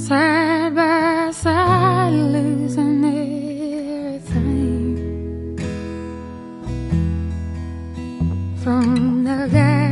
side by side, losing everything. From the guy